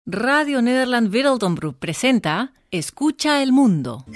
Radio Nederland Wereldomroep presenta Escucha el Mundo.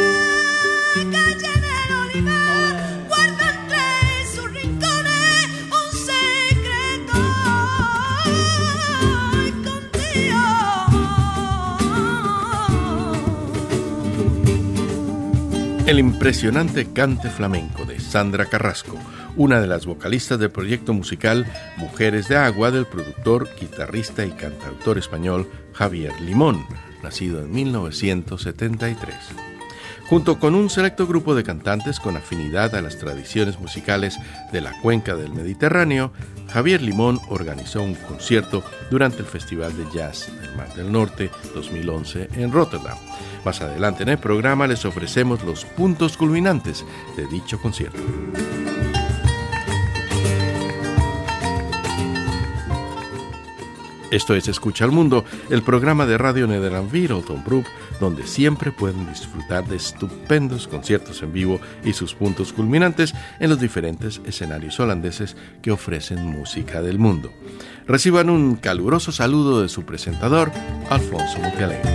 El impresionante cante flamenco de Sandra Carrasco, una de las vocalistas del proyecto musical Mujeres de Agua del productor, guitarrista y cantautor español Javier Limón, nacido en 1973. Junto con un selecto grupo de cantantes con afinidad a las tradiciones musicales de la cuenca del Mediterráneo, Javier Limón organizó un concierto durante el Festival de Jazz del Mar del Norte 2011 en Rotterdam. Más adelante en el programa les ofrecemos los puntos culminantes de dicho concierto. Esto es Escucha al Mundo, el programa de Radio Nederland Wereldomroep, donde siempre pueden disfrutar de estupendos conciertos en vivo y sus puntos culminantes en los diferentes escenarios holandeses que ofrecen música del mundo. Reciban un caluroso saludo de su presentador, Alfonso Montealegre.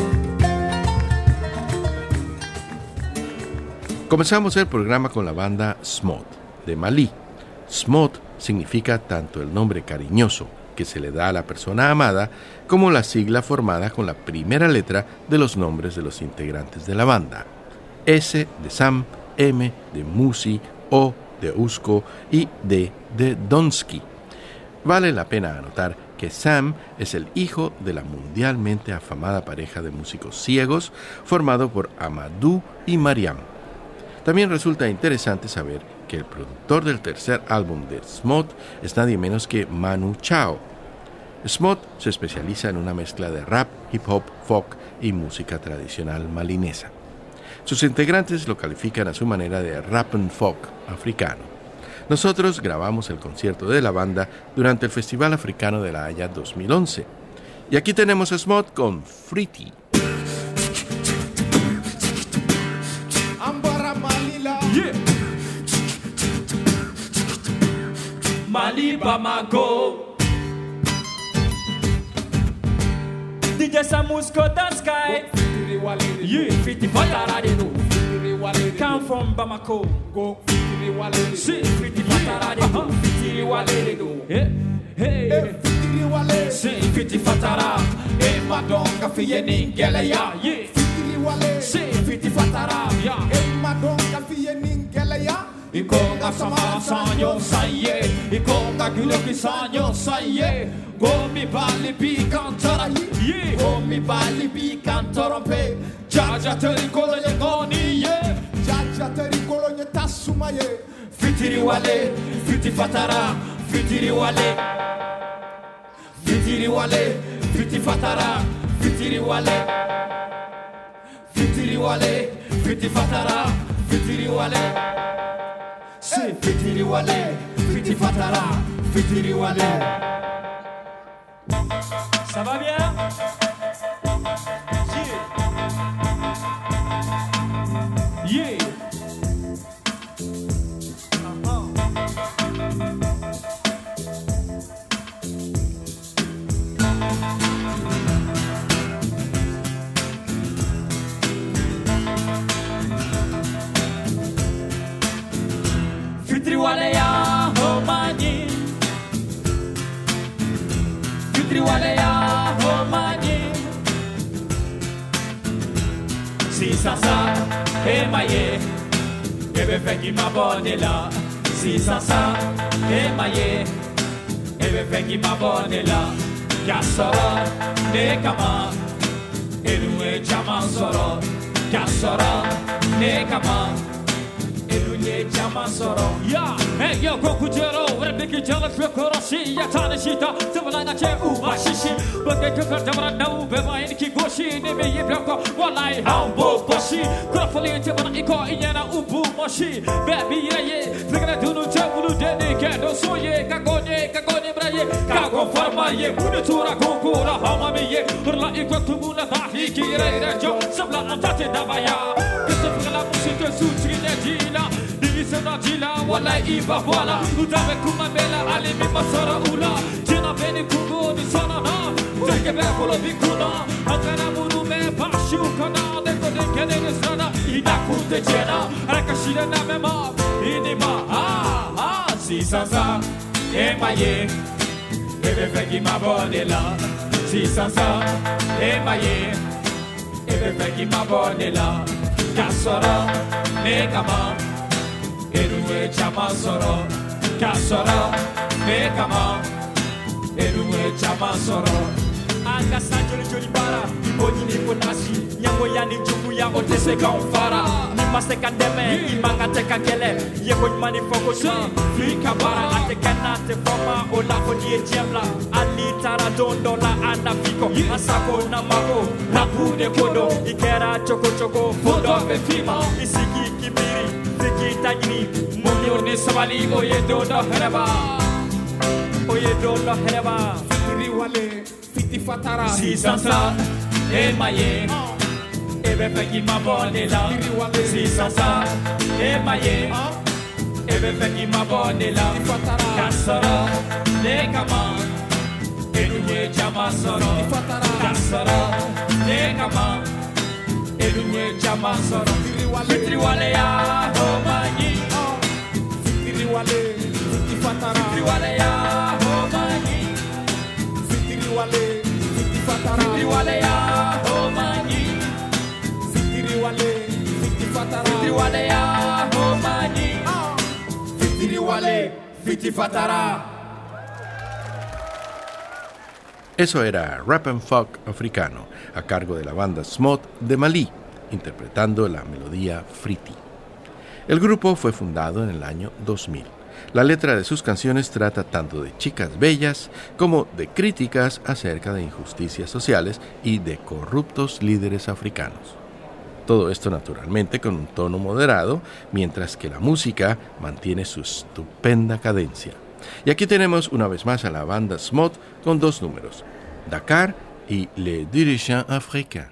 Comenzamos el programa con la banda Smot, de Malí. Smot significa tanto el nombre cariñoso que se le da a la persona amada, como la sigla formada con la primera letra de los nombres de los integrantes de la banda. S de Sam, M de Musi, O de Usko y D de Donsky. Vale la pena anotar que Sam es el hijo de la mundialmente afamada pareja de músicos ciegos formado por Amadou y Mariam. También resulta interesante saber que el productor del tercer álbum de Smot es nadie menos que Manu Chao. Smot se especializa en una mezcla de rap, hip hop, folk y música tradicional malinesa. Sus integrantes lo califican a su manera de rap and folk africano. Nosotros grabamos el concierto de la banda durante el Festival Africano de La Haya 2011. Y aquí tenemos a Smot con Friti. Mali Bamako DJ Samusko the sky Yeah, Fiti Fataradido Come from Bamako Go Fiti Wale Si Fiti Fataradido Fiti Wale Hey, hey Fiti Wale Si Fiti Fatara E Madonga Fiye Ningeleya Yeah, Fiti Wale Si Fiti Fatara E Madonga Fiye Ningeleya Ikonga sama sanyo saye Ikonga giloki sanyo saye Gomi bali bi kantara ye Gomi bali bi kantorompe Jaja teri kolonye goni ye Jaja teri kolonye tasuma ye Fitiri wale, fiti fatara Fitiri wale Fitiri wale, fiti fatara Fitiri wale Fitiri wale, fiti fatara Fitiri wale C'est Fitiri Wale, Fiti Fatara, Fitiri Wale. Ça va bien? Yeah. Yeah. Fitriwaleya homani Fitriwaleya homani Si sasa emaye Ebe feki mabonela Si sasa emaye Ebe feki mabonela Kasoro nekama Eluwe chama soro Kasoro nekama Eluye chama soro Ya hey yo kokujero Rebeki jala koroshi Ya tanishita Tabalaina che umashishi Bage kakardamara nau Bema iniki goshi Nebe yebrako Walai hambo boshi Kurafali tebana iko Iyena ubu moshi Baby ye Fligana dunu chebulu deni Kendo soye Kagone braye Kago farma ye Munitura konkura Hamami ye Urla iko tumuna Tahi kire rejo Sabla antate davaya Kutafkala musite Sutri nejila Nisana jila Walai iba wala Udame kumabela Alimi masara ula Jina beni kugu ni sana na Take it back, follow the kuna. Akana murume, pashu kana. Deko deke de sana. Inakute jena. Rakashira na mema. Inima. Si sansa. Emaye. Ebe feki mabonela. Si sansa. Emaye. Ebe feki mabonela. Kasora. Nekama. Eruwe chama soro. Kasora. Nekama. Eruwe chama soro. Anga sanjori jori bara. Iboni ni ponasi. Nyango ya ni juku ya otese ka onfara. Ni maseka deme. Imanga teka kele. Yego mani foko si. Fika bara. Ate kana te foma. Ola koni e jemla. Ali tara dondo la anda fiko. Asako na mako. Rapu de kodo. Ikera choko choko. Fodo be fima. Isiki kibiri. Fiki tajiri. Munyo ne sabali. Oye dondo hereba. Oye dondo hereba. Fitiri wale. Fiti fatara. Si sansa. Emaye. Ebe feki mabonela. Si sansa. Emaye. Ebe feki mabonela. Kasara. Nekama. Edunye chama soro. Kasara. Nekama. Edunye chama soro. Fitri wale ya homanyi. Fitri wale. Fiti fatara. Fitri wale ya homanyi. Fitri wale. Fiti fatara. Fitri wale ya homanyi. Fitri wale. Fiti fatara. Fitri wale ya homanyi. Fitri wale. Fiti fatara. Eso era Rap and Folk africano, a cargo de la banda Smot de Malí, interpretando la melodía Friti. El grupo fue fundado en el año 2000. La letra de sus canciones trata tanto de chicas bellas como de críticas acerca de injusticias sociales y de corruptos líderes africanos. Todo esto naturalmente con un tono moderado, mientras que la música mantiene su estupenda cadencia. Y aquí tenemos una vez más a la banda Smot con dos números, Dakar y Les Dirigeants Africains.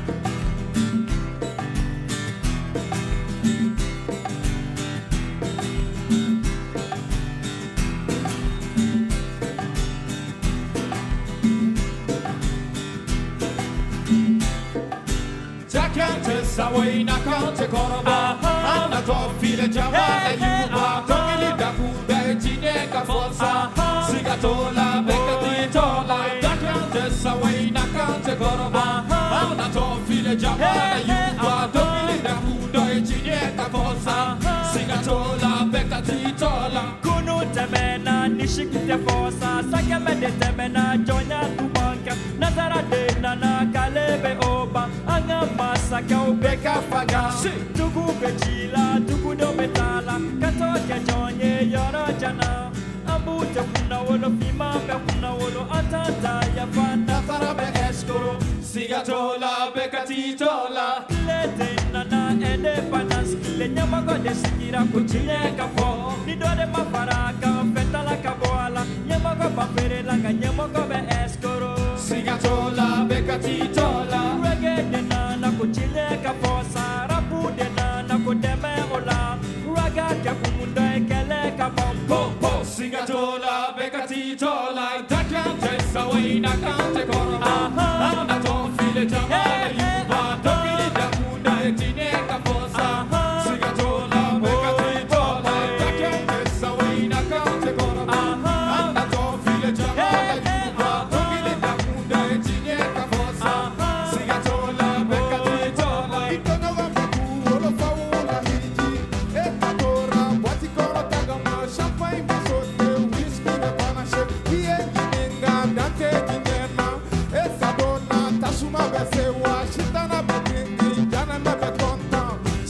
Sawai na kante koroba ana to file jama yuba tongili da kuda jine ka fonsa sigatola bekati tola da kante sawai na kante koroba ana to file jama yuba tongili da kuda jine ka fonsa sigatola bekati tola kunu temena nishikite fonsa sakeme de temena jonya tubanka nazara de nana kalebe oba anga masaka ubeka faga tugu bechila tugu do betala kato ke jonye yoro jana ambu te kuna wolo fima be kuna wolo atata ya fanda farabe eskoro sigatola bekati tola lete nana ede panas le nyama go de sikira kuchine kafo ni do de mafaraka fetala kaboala nyama go bafere langa nyama go be eskoro sigatola bekati tola reggae de nana kuchine kafo sarapu de nana kudeme ola raga ya kumunda ekele kabombo po sigatola bekati tola dakante sawai na kante koroma ana to file jamale yuba tokili da kunda etine kafosa sigatola bekati tola dakante sawai na kante koroma ana to file jamale yuba tokili da kunda etine kafosa sigatola bekati tola itono gamba kuolo faula hiji etatora wati kono tagama champagne masote whisky na panache hiye jinenga dante jinema esa dona tasuma besewa shitana begingi jana mebe konta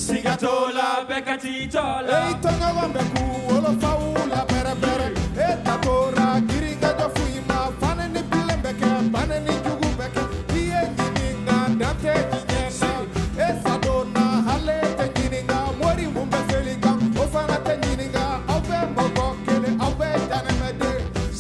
sigatola bekati tola itono gamba kuolo faula bere bere etatora giringa do fuima faneni bilembeke baneni jugu beke hiye jinenga dante jinema esa dona halete jininga mori mumbe selika ofana te jininga aube mogo kele aube jana mede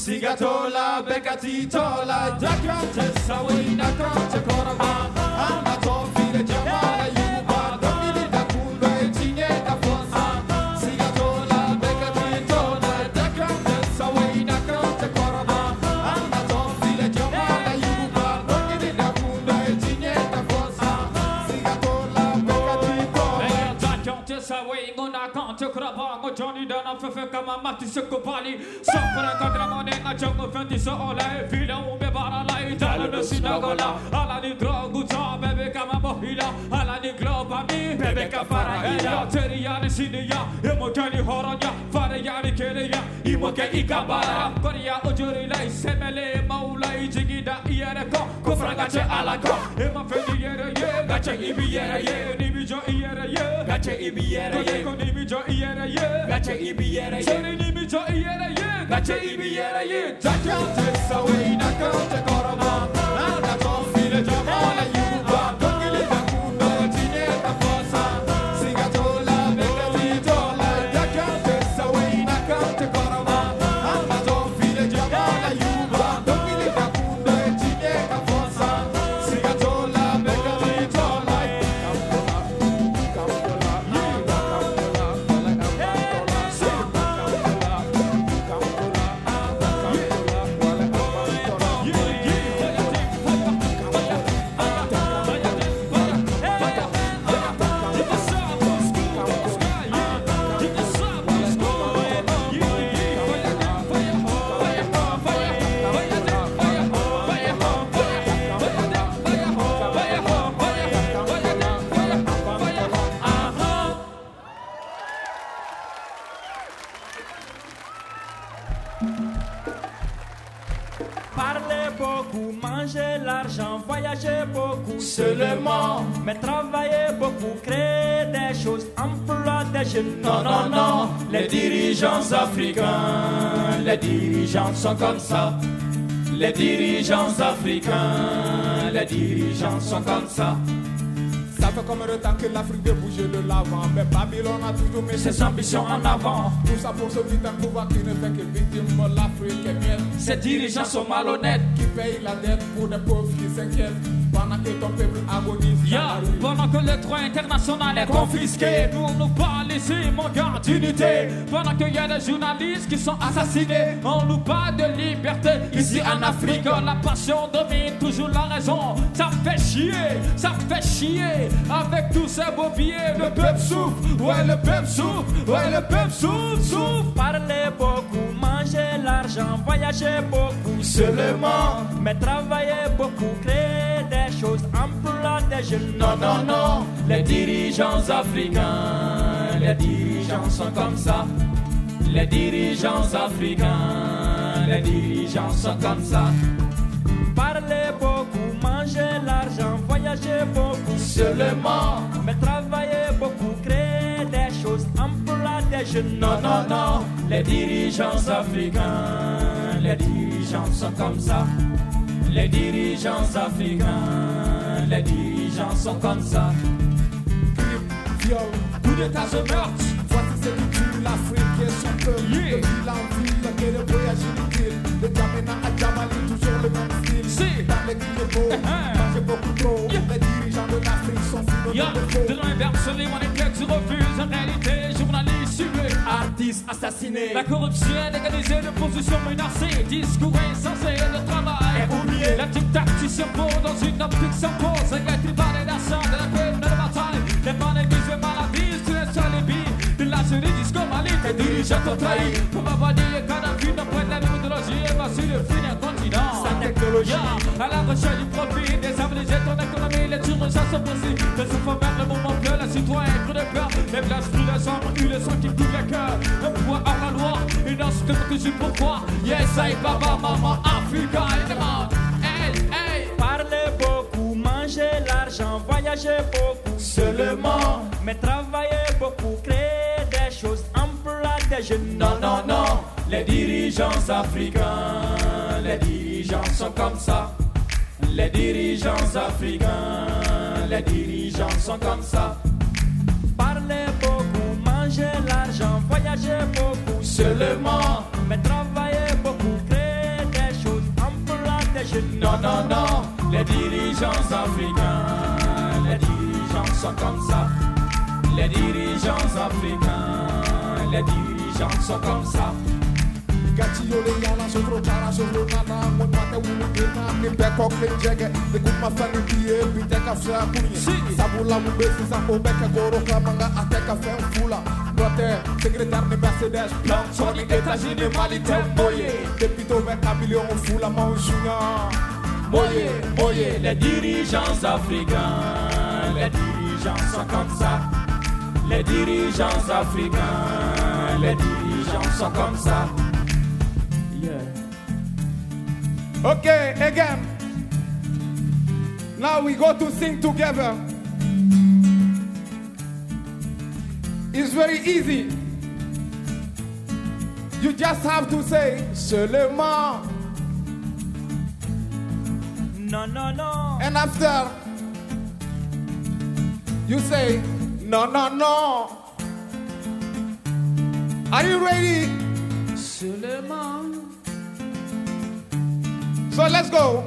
sigatola bekati tola dakante sawi na kante korama ana to file jamala yuba dogili da kunda etinye da fonsa sigatola bekati tola dakante sawi na kante korama ana to file jamala yuba Johnny Dana fefe kama mati seko bali Sopra kadra monenga jongo fendi so olay Vila umbe baralay Dala no sinagola Ala ni drogu ta bebe kama mohila Ala ni globa mi bebe ka farahila Teri yani siniya Imo kani horanya Fare yani keleya Imo ke ikabara Korea ujuri lay Semele maulay Jigida iyere ko Kufraga che ala ko Ima fendi yere ye Gache ibi yere ye Nibi jo iyere ye Gache ibi yere ye Kone nibi jo iyere ye Gache ibi yere ye Sori nibi jo iyere ye Gache ibi yere ye Jakante sawe inakante koroma Nada konfile jamala yuba Kongile jakundo chine kafosa Sigatola bekati tola Jakante sawe inakante koroma Nada konfile jamala yuba Kongile jakundo chine kafosa Sigatola bekati tola Parler beaucoup, manger l'argent, voyager beaucoup seulement, mais travailler beaucoup, créer des choses, emploi des jeunes. Non, non, non, les dirigeants africains, les dirigeants sont comme ça. Les dirigeants africains, les dirigeants sont comme ça. Ça fait combien de temps que l'Afrique de bouger de l'avant? Mais Babylone a toujours mis Ses ambitions en avant. Tout ça pour ce putain de pouvoir qui ne fait que victime. L'Afrique est mienne. Ces dirigeants sont malhonnêtes. Qui paye la dette pour des pauvres qui s'inquiètent. Pendant que ton peuple agonise dans la rue. Pendant que le droit international est confisqué, nous nous parle ici, mon gars, d'unité. Pendant qu'il y a des journalistes qui sont assassinés, on nous parle de liberté. Ici en Afrique, la passion domine toujours la raison. Ça fait chier avec tous ces beaux billets. Le peuple souffre, ouais, le peuple souffre, ouais, le peuple souffre. Parler beaucoup, manger l'argent, voyager beaucoup Seulement, mais travailler beaucoup, créer des choses, emploi des jeunes. non, non, non, les dirigeants africains, les dirigeants sont comme ça. Les dirigeants africains, les dirigeants sont comme ça. Parler beaucoup, manger l'argent, voyager beaucoup Seulement, mais travailler beaucoup, créer des choses, emploi des jeunes. non, non, non, les dirigeants africains, les dirigeants sont comme ça. Les dirigeants africains, les dirigeants sont comme ça. Viol, Coup d'état se meurtre. voici ce qui tue l'Afrique et son peuple. Yeah. De ville en ville, que le voyage inutile. De Djamena à Djamali, toujours le même style. Si. Dans les guillemots, mangez beaucoup trop. Yeah. Les dirigeants de l'Afrique sont fous Y'a de défaut. de l'inverse, les mannequins tu refuses. En réalité, journalistes suivez. Artistes assassinés. La corruption est légalisée, de position menacée. Discours insensé, le travail Et oublié. La tic-tac qui s'impose dans une optique s'impose. Un gars tribal et naissant de la peine de la bataille. Les maladies et maladies, tu es sur les billes. De la série disco Mali, tes dirigeants t'ont trahi. Pour m'avancer, Kadhafi n'a pas de la méthodologie. Et va sur le fin d'un continent. Sa technologie. À la recherche du profit, des aménager ton économie, les dirigeants sont possibles. De se former le moment que la citoyen creux de peur. Les blases plus les sang, eu le sang qui coule le cœur. Le pouvoir hors la loi, une insulte que j'ai pourquoi. Yes, I, papa, maman, Africa, et demande. Hey, hey. Parler beaucoup, manger l'argent, voyager beaucoup Seulement, mais travailler beaucoup, créer des choses, emploi des jeunes. non, non, non, les dirigeants africains, les dirigeants sont comme ça. Les dirigeants africains, les dirigeants sont comme ça. Parler beaucoup, manger l'argent, voyager beaucoup Seulement, mais travailler beaucoup, créer des choses, emploi des jeunes. non, non, non, les dirigeants africains, les dirigeants sont comme ça. Les dirigeants africains, les dirigeants sont comme ça. Gatti yo le yana sotro para sotro nana Mwen mate wulu dena Ni bekok le jege De gout ma fani biye Biteka fse a kunye Sabula mu besi sa obeke goro Klamanga ateka fe fula Note secrétaire de Mercedes Plan Sony États-Unis Mali Temboye Depito veka million fula Maouchuna Moye, moye, les dirigeants africains, les dirigeants sont comme ça. Les dirigeants africains, les dirigeants sont comme ça. Yeah. Okay, again. Now we go to sing together. It's very easy. You just have to say seulement. No, no, no. And after, you say, no, no, no. Are you ready? Seulement. So let's go.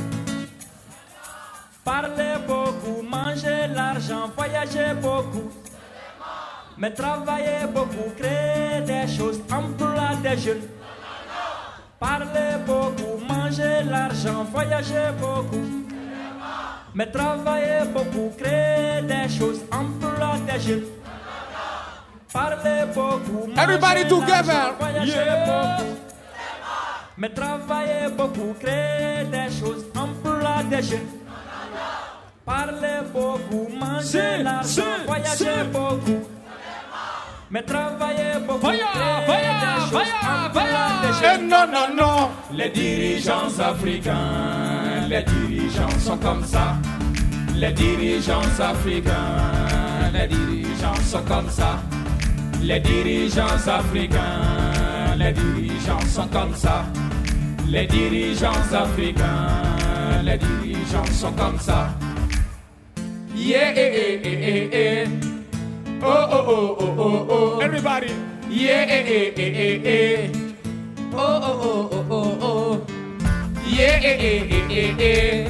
Parlez beaucoup, mangez l'argent, voyagez beaucoup. Mais travaillez beaucoup, créez des choses, emploie des jeunes. Parlez beaucoup, mangez l'argent, voyagez beaucoup. Mais travaillez beaucoup, créez des choses, emploie des jeunes. Parlez beaucoup, mangez Everybody together. l'argent, voyagez beaucoup. Mais travaillez beaucoup, créez des choses, emploie des jeunes. Parlez beaucoup, mangez l'argent, voyagez beaucoup. Mais travaillez beaucoup, créez des choses, emploie des jeunes. Non, non, non. Les dirigeants africains, les dirigeants sont comme ça. Les dirigeants africains, les dirigeants sont comme ça. Les dirigeants africains, les dirigeants sont comme ça. Les dirigeants africains, les dirigeants sont comme ça. Yeah, eh, eh, eh, eh. Oh, oh, oh, oh, oh, oh. Everybody. Yeah, eh, eh, eh, eh. Oh, oh, oh, oh, oh, oh. Yeah, eh, eh, eh, eh.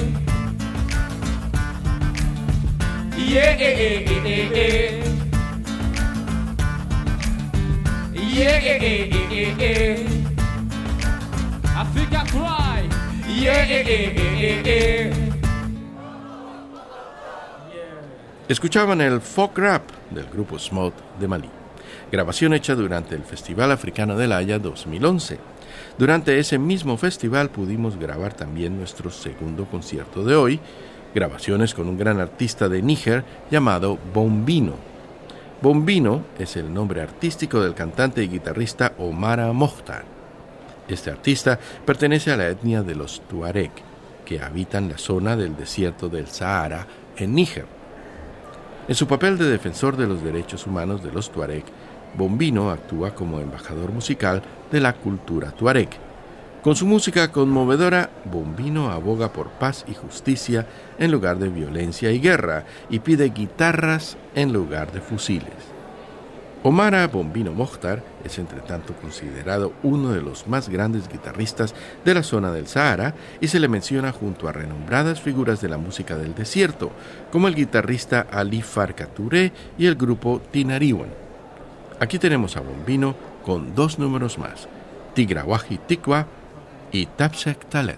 Yeah, eh, eh, eh, eh. Yeah, eh, eh, eh, eh. Africa cry. Yeah, eh, eh, eh, eh. Escuchaban el folk rap del grupo Smot de Malí, grabación hecha durante el Festival Africano de La Haya 2011. Durante ese mismo festival pudimos grabar también nuestro segundo concierto de hoy, grabaciones con un gran artista de Níger llamado Bombino. Bombino es el nombre artístico del cantante y guitarrista Omara Mokhtar. Este artista pertenece a la etnia de los Tuareg, que habitan la zona del desierto del Sahara en Níger. En su papel de defensor de los derechos humanos de los Tuareg, Bombino actúa como embajador musical de la cultura Tuareg. Con su música conmovedora, Bombino aboga por paz y justicia en lugar de violencia y guerra y pide guitarras en lugar de fusiles. Omara Bombino Mokhtar es entre tanto considerado uno de los más grandes guitarristas de la zona del Sahara y se le menciona junto a renombradas figuras de la música del desierto, como el guitarrista Ali Farka Touré y el grupo Tinariwen. Aquí tenemos a Bombino con dos números más, Tigrawahi Tikwa y Tapsek Talet.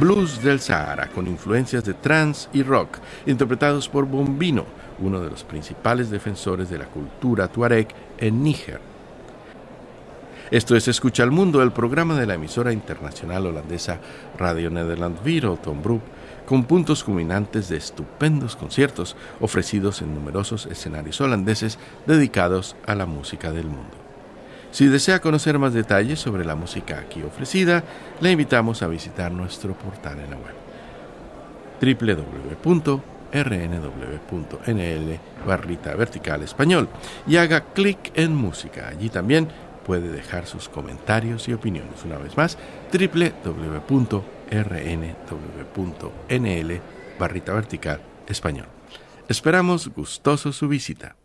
Blues del Sahara, con influencias de trance y rock, interpretados por Bombino, uno de los principales defensores de la cultura tuareg en Níger. Esto es Escucha al Mundo, el programa de la emisora internacional holandesa Radio Nederland Wereld Omroep, con puntos culminantes de estupendos conciertos ofrecidos en numerosos escenarios holandeses dedicados a la música del mundo. Si desea conocer más detalles sobre la música aquí ofrecida, le invitamos a visitar nuestro portal en la web www.rnw.nl/español y haga clic en música. Allí también puede dejar sus comentarios y opiniones. Una vez más, www.rnw.nl/español. Esperamos gustoso su visita.